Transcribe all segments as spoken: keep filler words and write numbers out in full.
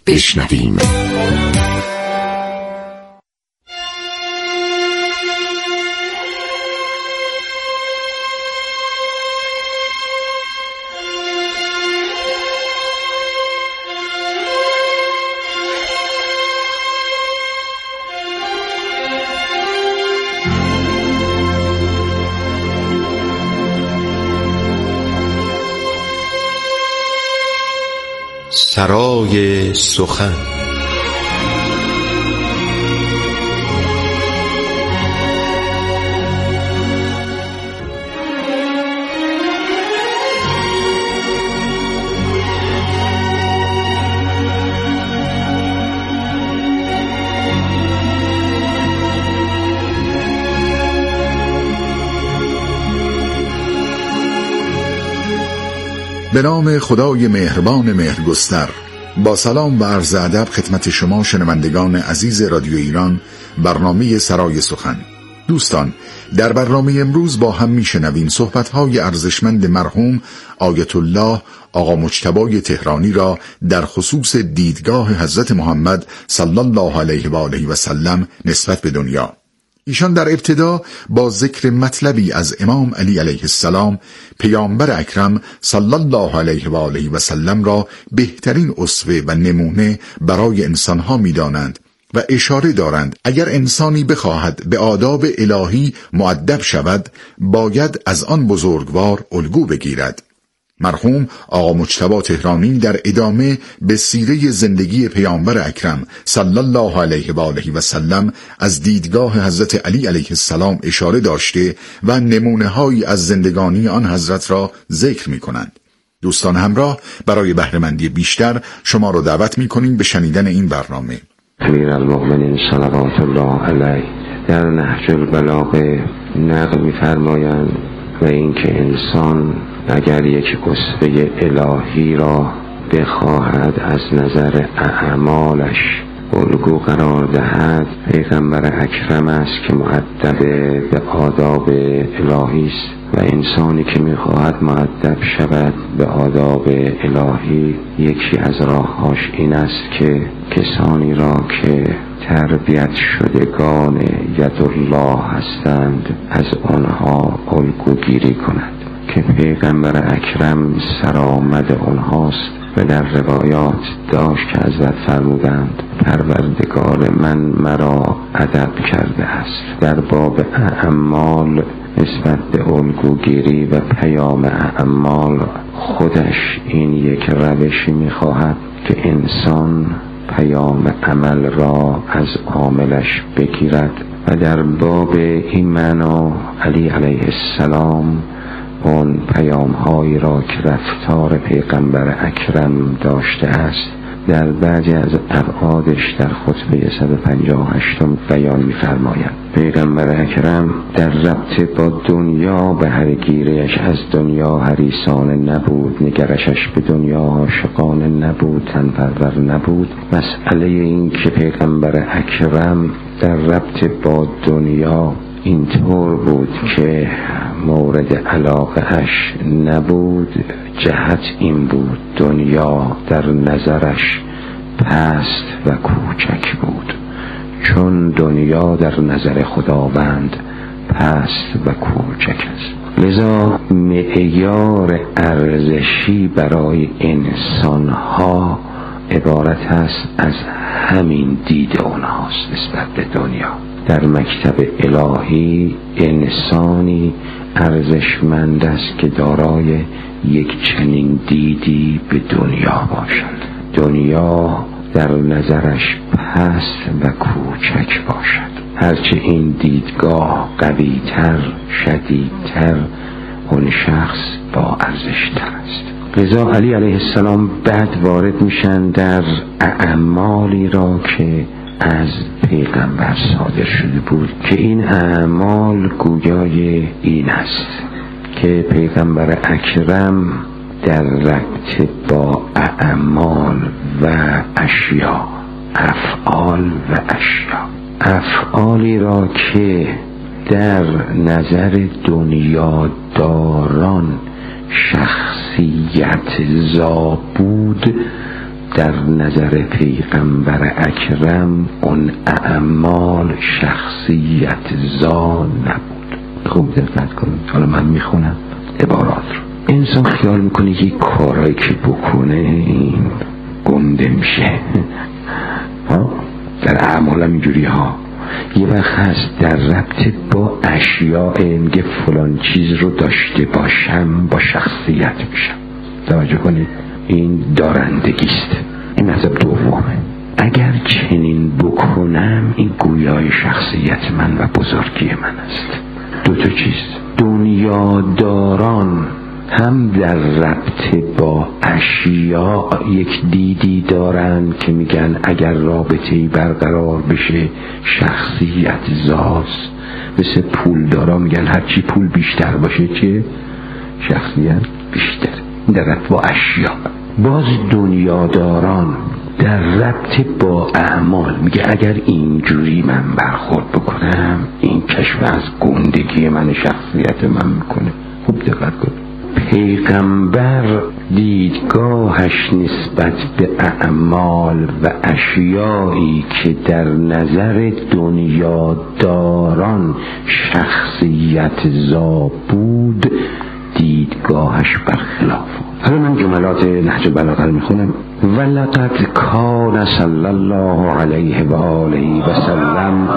بشنویم. سرای سخن. به نام خدای مهربان مهرگستر. با سلام و عرض ادب خدمت شما شنوندگان عزیز رادیو ایران، برنامه سرای سخن. دوستان، در برنامه امروز با هم میشنویم صحبت‌های ارزشمند مرحوم آیت الله آقا مجتبی تهرانی را در خصوص دیدگاه حضرت محمد صلی الله علیه و آله و سلم نسبت به دنیا. ایشان در ابتدا با ذکر مطلبی از امام علی علیه السلام پیامبر اکرم صلی الله علیه و آله و سلم را بهترین اسوه و نمونه برای انسانها می‌دانند و اشاره دارند اگر انسانی بخواهد به آداب الهی مؤدب شود باید از آن بزرگوار الگو بگیرد. مرحوم آقا مجتبی تهرانی در ادامه به سیره زندگی پیامبر اکرم صلی الله علیه و آله و سلم از دیدگاه حضرت علی علیه السلام اشاره داشته و نمونه‌هایی از زندگانی آن حضرت را ذکر می‌کنند. دوستان همراه، برای بهره‌مندی بیشتر شما را دعوت می‌کنیم به شنیدن این برنامه. امیرالمؤمنین صلوات الله علیه در نهج البلاغه نقل می‌فرمایند و اینکه انسان اگر یک اسوه الهی را بخواهد از نظر اعمالش الگو قرار دهد، پیغمبر اکرم است که مؤدب به آداب الهی است و انسانی که میخواهد مؤدب شود به آداب الهی یکی از راههاش این است که کسانی را که تربیت شدگان یدالله هستند از آنها الگوگیری کند که پیغمبر اکرم سرآمد آنهاست و در روایات داشت که حضرت فرمودند پروردگار من مرا ادب کرده است. در باب اعمال نسبت به الگوگیری و پیام اعمال خودش این یک روشی می‌خواهد که انسان پیام عمل را از عاملش بگیرد و در باب این معنا علی علیه السلام اون پیام هایی را که رفتار پیغمبر اکرم داشته است در بعضی از ابعادش در خطبه صد و پنجاه و هشت بیان می‌فرماید. پیغمبر اکرم در ربط با دنیا به هرگیریش از دنیا حریصانه نبود، نگرشش به دنیا عاشقانه نبود، تنپرور نبود. مسئله این که پیغمبر اکرم در ربط با دنیا اینطور بود که مورد علاقه اش نبود، جهت این بود دنیا در نظرش پست و کوچک بود، چون دنیا در نظر خداوند پست و کوچک است. لذا معیار ارزشی برای انسانها عبارت است از همین دید اونهاست نسبت به دنیا. در مکتب الهی انسانی ارزشمند است که دارای یک چنین دیدی به دنیا باشد. دنیا در نظرش پست و کوچک باشد. هرچه این دیدگاه قوی‌تر، شدیدتر، اون شخص با ارزش‌تر است. لذا علی علیه السلام بعد وارد میشن در اعمالی را که از پیغمبر صادر شده بود که این اعمال گویای این است که پیغمبر اکرم در ربط با اعمال و اشیا، افعال و اشیا، افعالی را که در نظر دنیاداران شخصیت زا بود در نظر پیغمبر اکرم اون اعمال شخصیت زا نبود. خوب دقت کنید، حالا من میخونم عبارات رو. انسان خیال میکنه یک کارایی که بکنه این گنده میشه ها، در اعمال هم اینجوری ها. یه وقت هست در ربط با اشیاء میگه فلان چیز رو داشته باشم با شخصیت میشم. توجه کنید، این دارندگیست. این مذهب دومه. اگر چنین بکنم این گویای شخصیت من و بزرگی من است. دو تا چیز، دنیاداران هم در ربط با اشیاء یک دیدی دارن که میگن اگر رابطه‌ای برقرار بشه شخصیت زاست. مثل پولدارا میگن هرچی پول بیشتر باشه چه شخصیت بیشتر. در ربط با اشیاء. باز دنیاداران در ربط با اعمال میگه اگر اینجوری من برخورد بکنم این کشف از گندگی من شخصیت من میکنه. خوب دقت کن. پیغمبر دیدگاهش نسبت به اعمال و اشیایی که در نظر دنیاداران شخصیت زا بود دیدگاهش برخلاف. حالا من جملات نهج البلاغه رو میخونم. ولقد کان صلی الله علیه و آله و سلم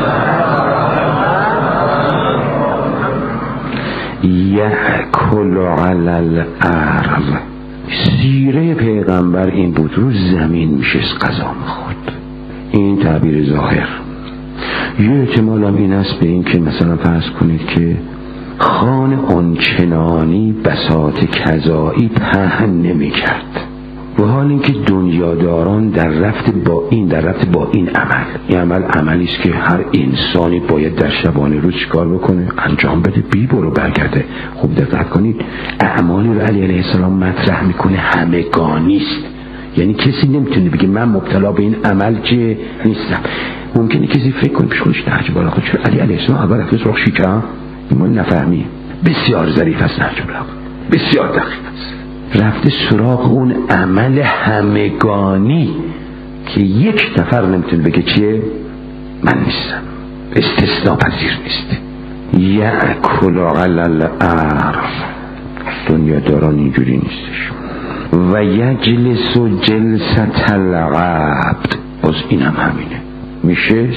یأکل علی الارض. سیره پیغمبر این بود، رو زمین میشست غذا میخورد. این تعبیر ظاهر. یه احتمال هم این است به این که مثلا فرض کنید که خان آنچنانی بساط کذایی پهن نمی کرد، و حال اینکه دنیاداران در رفت با این در رفت با این عمل، این عمل عملی است که هر انسانی باید در شبانه روز چیکار بکنه؟ انجام بده، بی برو برگرده. خوب دقت کنید، اعمالی رو علی علیه السلام مطرح میکنه همگانی است. یعنی کسی نمیتونه بگه من مبتلا به این عمل که نیستم. ممکنه کسی فکر کنه پیش خودش نهج البلاغه چون علی علیه السلام اول رفت سراغ شیکا، ما نفهمی. بسیار ظریف است نهج البلاغه، بسیار دقیق است. رفته سراغ اون عمل همگانی که یک نفر نمیتونه بگه چیه؟ من نیستم، استثناء پذیر نیست. یأکل علی الارض. دنیا داران اینجوری نیستش. و یجلس جلسة العبد. باز این هم همینه، میشه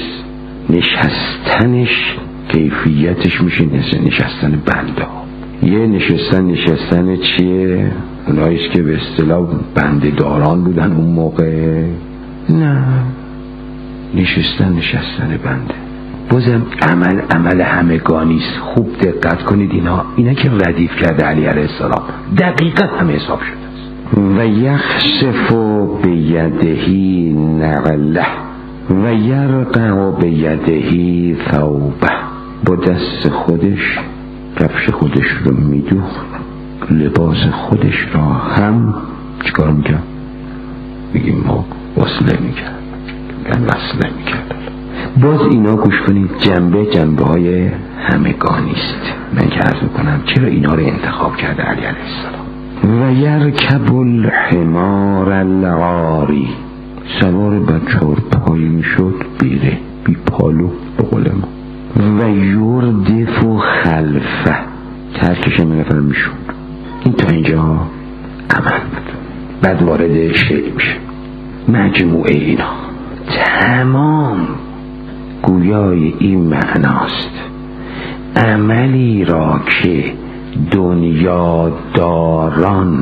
نشستنش کیفیتش میشه نشستن بنده. یه نشستن نشستن چیه؟ اوناییست که به اصطلاح بنده داران بودن اون موقع. نه، نشستن نشستن بنده. بازم عمل عمل همگانیست. خوب دقت کنید، اینا اینا که ردیف کرده علی علیه السلام دقیقا همه حساب شده است. و یخسف بیدهی نعله و یرقع بیدهی ثوبه. با دست خودش کفش خودش رو میدوخت، لباس خودش را هم چیکار میکرد؟ بگیم ما وصله میکرد، میگن وصله میکرد. باز اینا گوش کنید، جنبه جنبه های همگانیست. من که عرض میکنم چرا اینا رو انتخاب کرده علی علیه السلام. و یرکب الحمار العاری. سوار بچه‌ها پایی میشد بیره بی پالو به قول ما. و یردف خلفه. ترکش هم نفر میشون. این تا اینجا عمل بود. بعد وارد شیء میشه. مجموعه اینا تمام گویای این معناست. عملی را که دنیاداران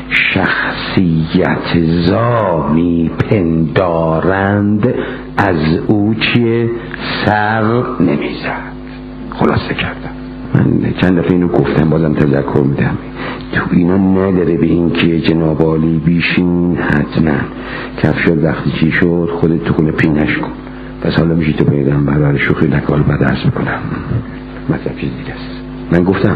شخصیت زا می پندارند از او چیه سر نمیزد. خلاصه کردم. من چند دفعه اینو گفتم، بازم تذکر میدم. تو اینا نداره به این که جناب عالی بیشین حتما کفشات وقتی چی شد خودت تو خونه پینش کن، پس حالا میشی تو پیدم برای شوخی نکال بعد عرض میکنم. مطلب چیز دیگه است. من گفتم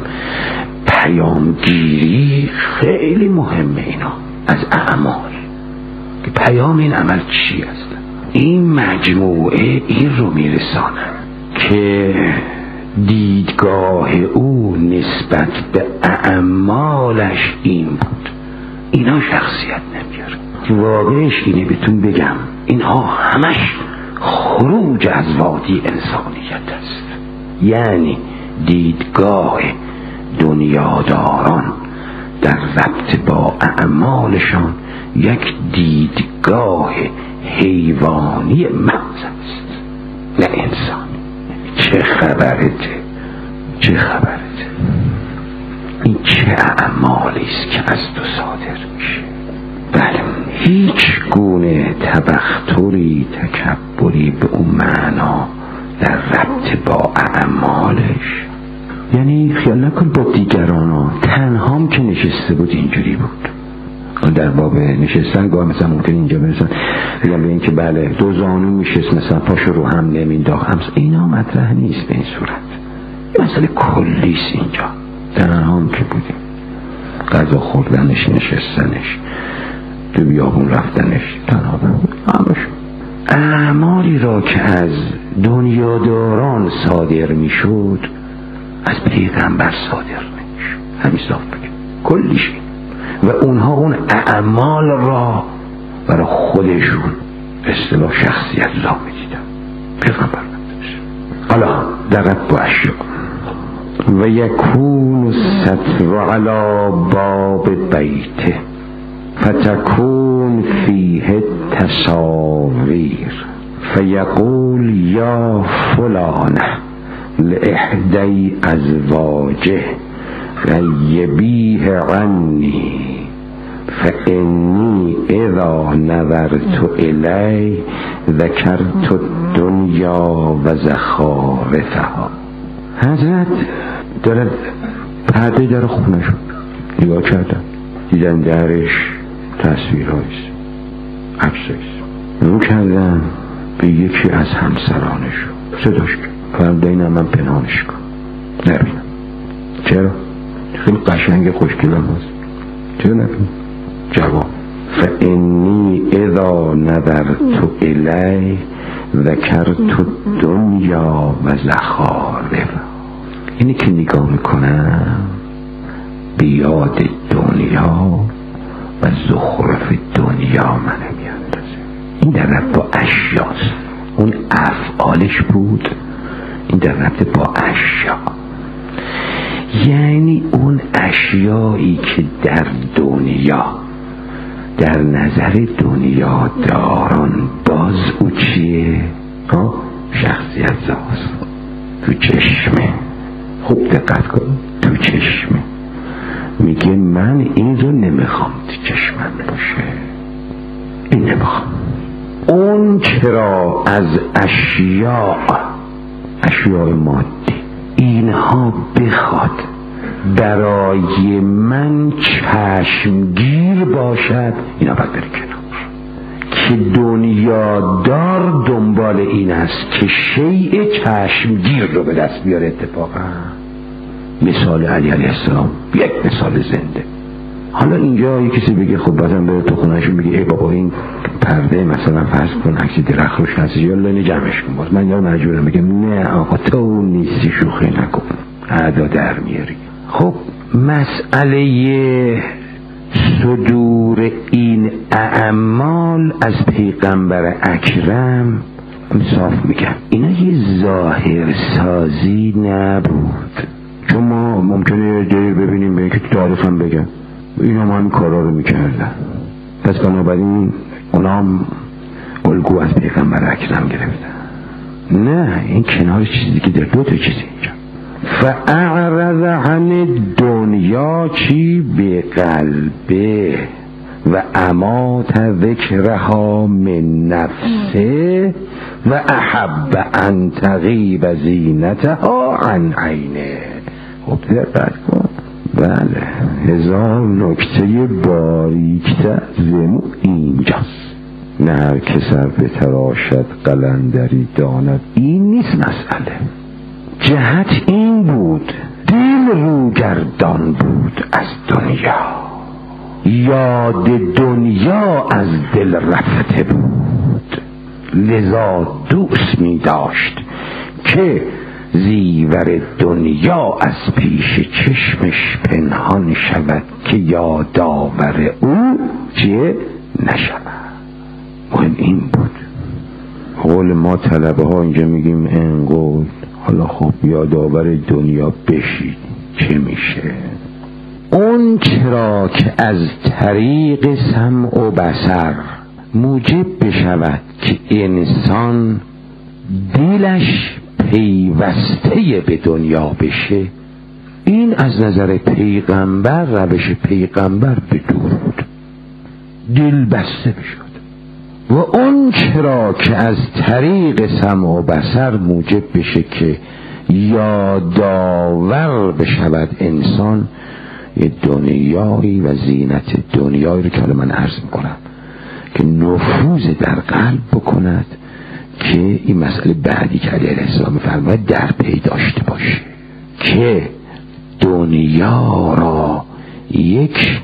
پیامگیری خیلی مهمه اینا از اعمال، که پیام این عمل چی است. این مجموعه این رو میرسانه که دیدگاه او نسبت به اعمالش این بود. اینا شخصیت نمیاره. واقعش اینه بهتون بگم اینها همش خروج از وادی انسانیت است. یعنی دیدگاه دنیاداران در ربط با اعمالشان یک دیدگاه حیوانی محض است، نه انسانی. چه خبرته چه خبرته این چه اعمالی است که از تو صادر میشه؟ بله، هیچ گونه تبختری تکبری به اون معنا در ربط با اعمالش. یعنی خیال نکن با دیگران ها، تنهام که نشسته بود اینجوری بود. در باب نشستن گاه مثلا ممکن اینجا برسن بگم به این که بله دو زانو میشست مثلا پاشو رو هم نمینداخت، اینا مطرح نیست به این صورت. مسئله کلیست اینجا. تنهام که بودیم، غذا خوردنش، نشستنش، تو بیابون رفتنش، تنها بود. همش اعمالی را که از دنیاداران صادر میشد از پیغمبر صادر نمیشد. همین صاف بگم کلیش. و اونها اون اعمال را برای خودشون اصطلاح شخصیت لا میدیدن. پیغمبر نداشت. حالا دقت با اشیاء و یکون ستر علی باب بیته فتکون فیه تصاویر فیقول یا فلانه لإحدی ازواجه غیبیه عنی فإنی اذا نظرت الی ذکرت الدنیا و زخارفها. حضرت دارد پرده در خونه شد، نگاه کردن، دیدن درش تصویرهایست، عکسایست. رو کردن به یکی از همسرانش صداش کرد، فردا اینم من پنهانش کن نبینم. چرا؟ خیلی قشنگ خوشگلم هست، چرا نبینم؟ جواب فإنی اذا نظرت الی ذکرت الدنیا و زخارفها. اینی که نگاه میکنم به یاد دنیا و زخرف دنیا منو میاندازه. این در ربط با اشیاست. اون افعالش بود، این در ربط با اشیا. یعنی اون اشیایی که در دنیا در نظر دنیا دارن باز او چیه؟ ها؟ شخصیت زاست. تو چشمه، خوب دقت کن، تو چشمه میگه من این رو نمیخوام تو چشمم باشه، این نمیخوام. اون چرا از اشیاء اشیاء مادی اینها بخواد برای من چشمگیر باشد، اینا باید بره کنار. که دنیا دار دنبال این است که شیء چشمگیر رو به دست بیاره. اتفاقا مثال علی علیه السلام یک مثال زنده. حالا اینجا یه کسی بگه خب بعدم بره تو خونهشون بگه ای بابا این پرده مثلا فرض کن عکس درخت روش هست، یا لنی جمعش کن. باز من یا مجبورم بگم نه آقا تو نیستی، شوخی نکن، اعدا در میاری. خب مسئله صدور این اعمال از پیغمبر اکرم صاف میگم اینا یه ظاهر سازی نبود. چون ما ممکنه دیر ببینیم به که تعریف هم بگم اینا ما همین کارا رو میکردن، پس بنابراین اونا هم الگو از پیغمبر اکرم گرفتن. نه، این کنار چیزی که در دو تا چیزی اینجا فاعرض عن دنیا چی به قلبه و امات ذکرها من نفسه و احب ان تغیب زینتها عن عینه. خب دقت کن، بله هزار نکته باریکتر زمو اینجاست. نه هر که سر بتراشد قلندری داند، این نیست مسئله. جهت این بود دل روگردان بود از دنیا، یاد دنیا از دل رفته بود، لذا دوست می داشت که زیور دنیا از پیش چشمش پنهان شود که یادآور او چیه؟ نشود. مهم این بود. قول ما طلبه ها اینجا میگیم انقل، حالا خب یادآور دنیا بشید چه میشه. اون چرا که از طریق سمع و بصر موجب بشود که انسان دلش پیوسته به دنیا بشه، این از نظر پیغمبر روش پیغمبر به دور بود، دل بسته بشد. و اون چرا که از طریق سمع و بصر موجب بشه که یادآور بشود انسان یه دنیایی و زینت دنیایی رو که من عرض میکنم که نفوذ در قلب بکند، که این مسئله بعدی که علیه السلام میفرماید در پی داشته باشه که دنیا را یک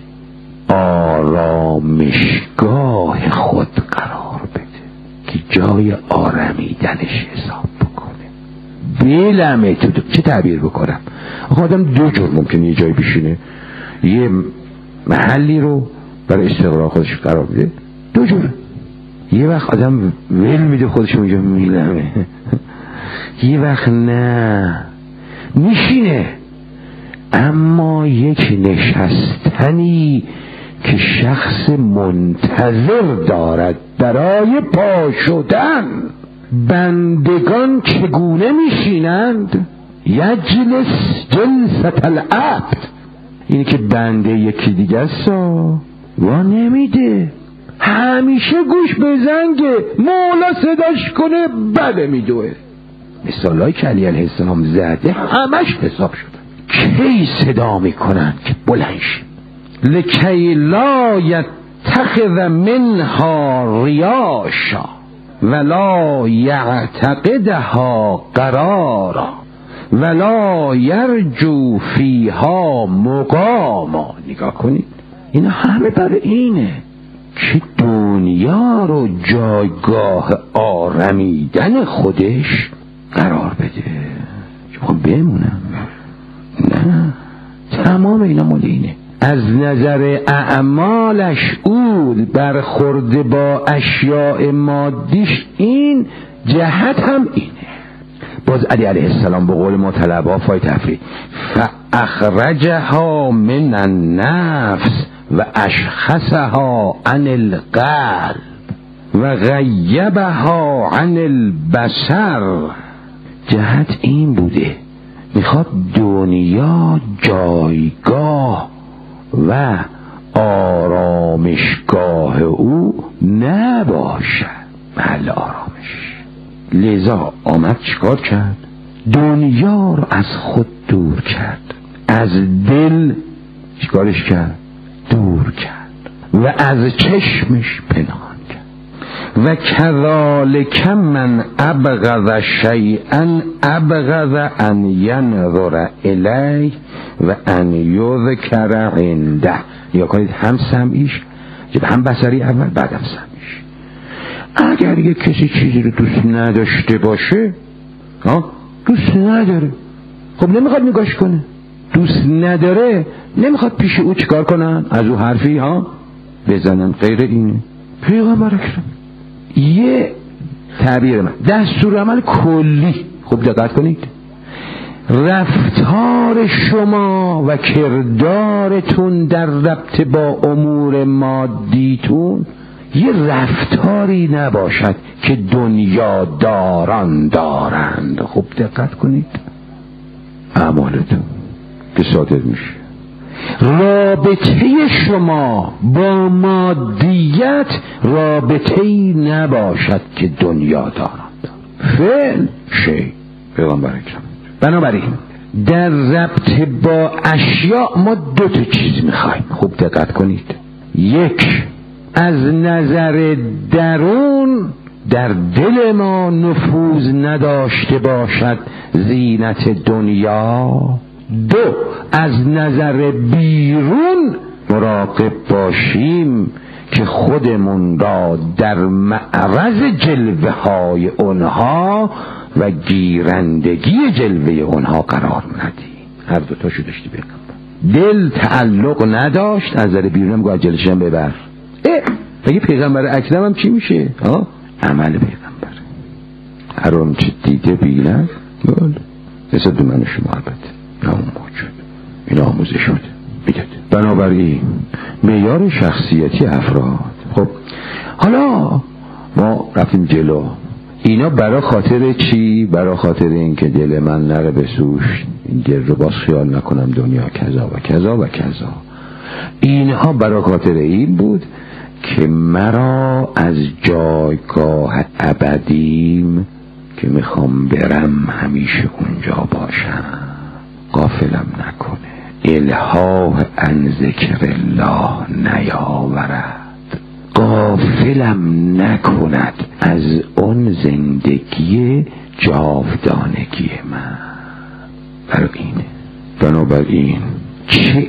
آرامشگاه خود قرار بده که جای آرمیدنش حساب بکنه. بلمه تو چه تعبیر بکنم؟ آدم دو جور ممکنه یه جای بشینه، یه محلی رو برای استقرار خودش قرار بده، دو جور. یه وقت آدم ول میده خودش اونجا میلمه، یه وقت نه میشینه، اما یک نشستنی که شخص منتظر دارد برای پا شدن. بندگان چگونه میشینند؟ یجلس جلسة العبد، اینه که بنده یکی دیگه است و نمیده، همیشه گوش به زنگه، مولا صداش کنه بله میدوه. مثالایی که علی علیه السلام زده همش حساب شده. کی صدا میکنن که بلند شی لکی لا یتخذ منها ریاشا ولا یعتقدها قرارا ولا یرجو فیها مقاما. نگاه کنید، اینا همه برای اینه که دنیا رو جایگاه آرمیدن خودش قرار بده. چون بمونم نه، تمام اینا مال اینه. از نظر اعمالش او برخورده با اشیاء مادیش این جهت هم اینه. باز علی علیه السلام به قول ما طلبه فای تفرید فاخرجها من النفس و اشخصها عن القلب و غیبها عن البصر. جهت این بوده میخواد دنیا جایگاه و آرامشگاه او نباشد، محل آرامش. لذا آمد چیکار کرد؟ دنیا رو از خود دور کرد، از دل چیکارش کرد؟ دور کرد و از چشمش پنهان کرد. و کذالک من ابغض شیئا ابغض ان ینظر الیه و ان یذکر عنده. یا کنید هم سمعیش، هم بصری اول بعدم سمعیش. اگر یک کسی چیزی رو دوست نداشته باشه، ها دوست نداره، خب نمیخواد نگاش کنه. دوست نداره نمیخواد پیش او چیکار کنن؟ از او حرفی ها بزنن. غیر اینه. پیغمبر اکرم یه تعبیر من دستور عمل کلی، خوب دقت کنید، رفتار شما و کردارتون در ربط با امور مادیتون یه رفتاری نباشد که دنیا داران دارند. خوب دقت کنید، اعمالتون که صادر میشه. رابطه شما با مادیت رابطه‌ای نباشد که دنیا دارند. فعل شی پیغمبر اکرم. بنابراین در ربط با اشیاء ما دو تا چیز میخوایم. خوب دقت کنید. یک، از نظر درون در دل ما نفوذ نداشته باشد زینت دنیا. دو، از نظر بیرون مراقب باشیم که خودمون را در معرض جلوه های اونها و گیرندگی جلوه اونها قرار ندیم. هر دو تاشو داشتی بگم. دل تعلق نداشت، از نظر بیرونم گویا جلشم ببر. اه مگه پیغمبر اکرم هم چی میشه؟ ها؟ عمل پیغمبر. هر آن چه دیده بیند بله نسبت به من و شما البته نه اون موجود این آموزش شده میداد. بنابراین معیار شخصیتی افراد. خب حالا ما رفتیم جلو، اینا برای خاطر چی؟ برای خاطر این که دل من نره بسوش، این دل رو باز خیال نکنم دنیا کذا و کذا و کذا. اینها برای خاطر این بود که مرا از جایگاه ابدیم که میخوام برم همیشه اونجا باشم غافلم نکنه، الهاه عن ذکر الله نیاورد، غافلم نکند از اون زندگی جاودانگی من. برای اینه بنابراین چه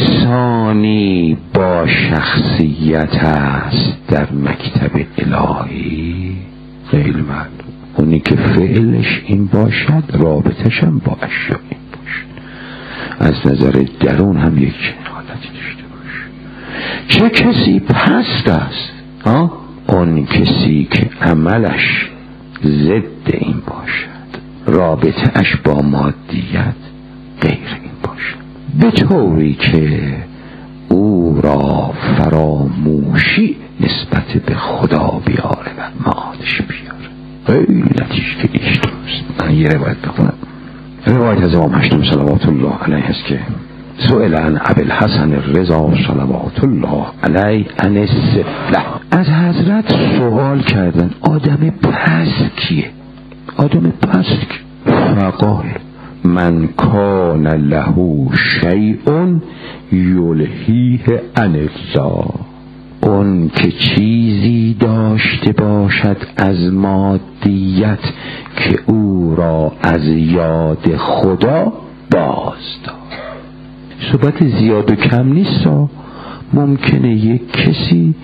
انسانی با شخصیت است در مکتب الهی؟ غیر معلوم. اونی که فعلش این باشد رابطش هم با اشیاء این باشد، از نظر درون هم یک حالتی داشته باشه. چه کسی پست است؟ ها؟ اون کسی که عملش ضد این باشد، رابطه اش با مادیت غیر این باشد، به طوری که او را فراموشی نسبت به خدا بیاره و معادش بیاره. خیلی لطیفه ایش درست. من یه روایت بخونم. روایت از امام هشتم صلوات الله علیه است که سئل عن ابوالحسن الرضا صلوات الله علیه عن السفله، از حضرت سوال کردن آدم پست کیه؟ آدم پست کیه؟ فقال من کان له شیء یلهیه عن الله، اون که چیزی داشته باشد از مادیت که او را از یاد خدا باز دارد. صحبت زیاد و کم نیست. ممکنه یک کسی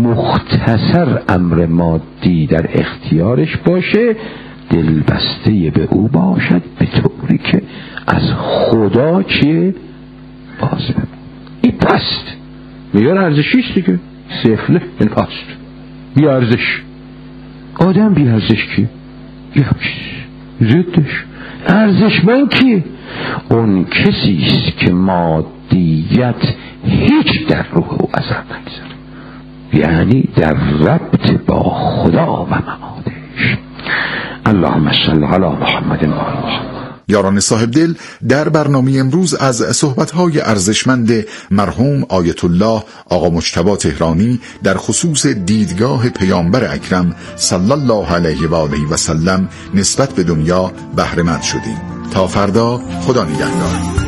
مختصر امر مادی در اختیارش باشه، دلبسته به او باشد به طوری که از خدا چیه؟ باز بمون. این پست میگن ارزشیست دیگه. سفله این پست بی ارزش. آدم بی ارزش کیه؟ یه همچیز زدش. ارزشمند کیه؟ اون کسیست که مادیت هیچ در روح او اثر نگذاره، یعنی در ربط با خدا و معادش. اللهم صل علی محمد و آله. یاران صاحب دل، در برنامه امروز از صحبت‌های ارزشمند مرحوم آیت الله آقا مجتبی تهرانی در خصوص دیدگاه پیامبر اکرم صلی الله علیه و آله و سلم نسبت به دنیا بهره مند شدیم. تا فردا، خدا نگهدار.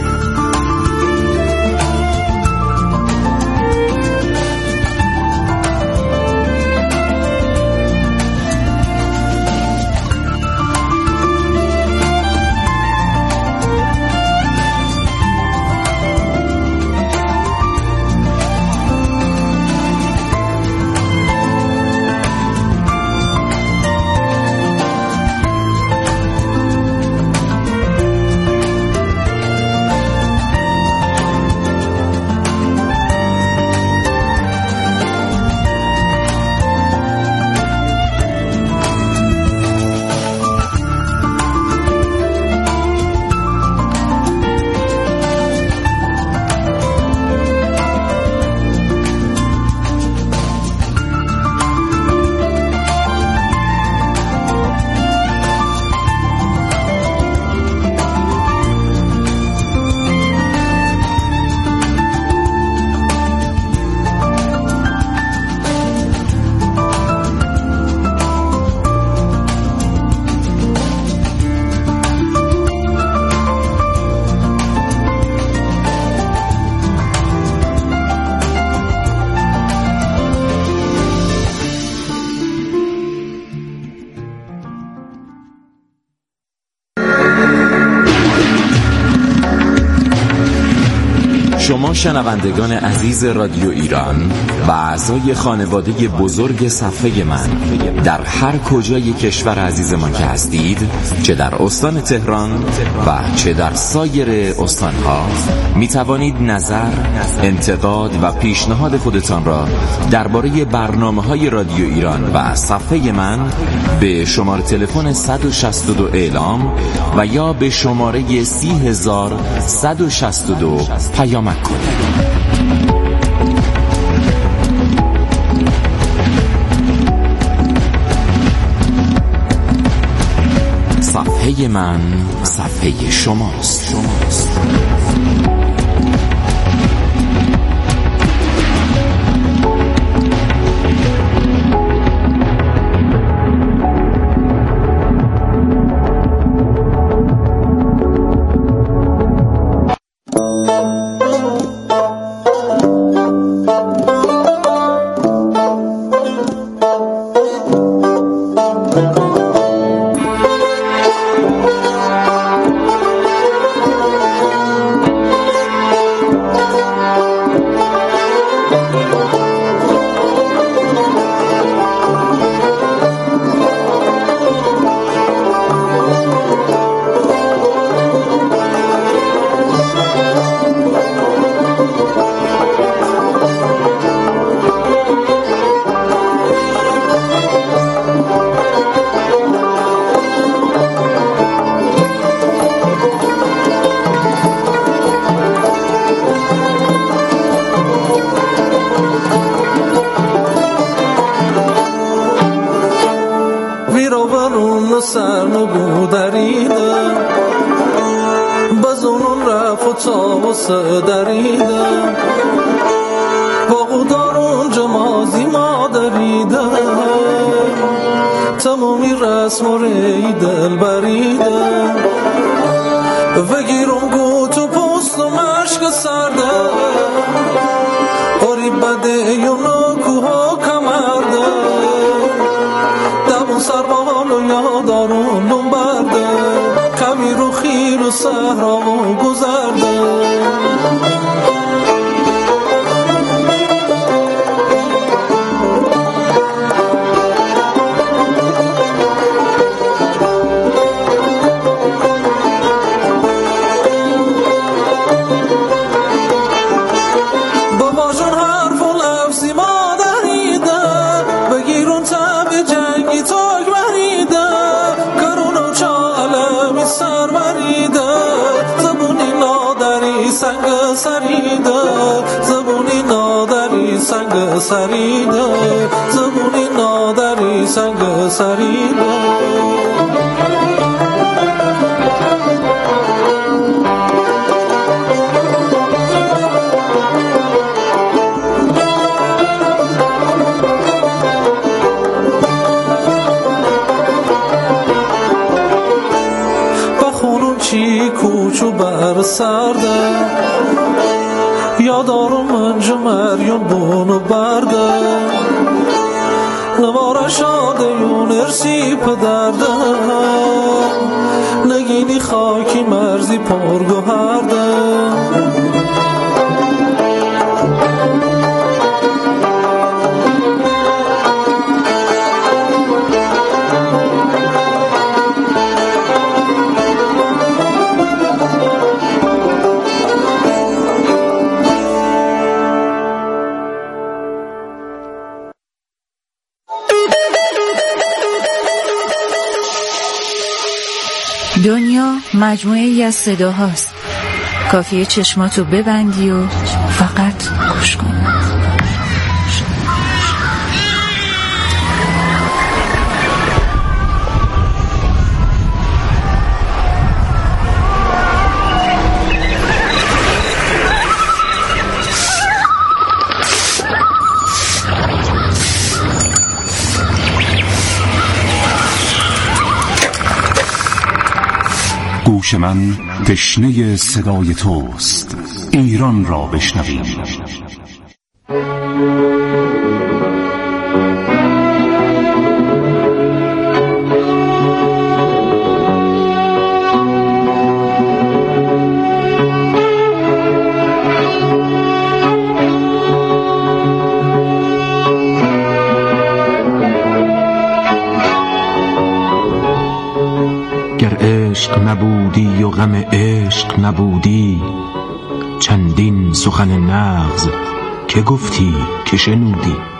شما شنوندگان عزیز رادیو ایران و اعضای خانواده بزرگ صفحه من در هر کجای کشور عزیزمان که هستید، چه در استان تهران و چه در سایر استانها، می توانید نظر، انتقاد و پیشنهاد خودتان را درباره برنامه‌های رادیو ایران و صفحه من به شماره تلفن صد و شصت و دو اعلام و یا به شماره سی هزار صد و شصت و دو پیامک کنید. صفحه من صفحه شماست. شماست. سرنگو دریدم بزنون رفت و تابوسه دریدم باقو دارون جمازی ما دریدم تمامی رسم و ری دل بریدم وگیرون گوت و پست و مشک سردم آری بده یونا کوها کمردم دمون سربال و یادارون نم برده کمی رو خیر و صحرا و گذرده باباشون حرف و لفظی ما دریده بگیرون تب جنگی تاک بریده کرون و چالمی سر بریده زبونی نادری سنگ سریده زبونی نادری سنگ سریده زبونی نادری سنگ سریده چی کوچو بر سرده یادارو من جمریون بونو برده نواره شاده یون ارسی پدرده نگینی خاکی مرزی پرگوهرده دنیا مجموعه‌ای از صداهاست. کافیه چشماتو ببندی و فقط گوش کن. گوش من تشنه صدای توست. ایران را بشنویم. عشق نبودی و غم عشق نبودی، چندین سخن نغز که گفتی که شنودی.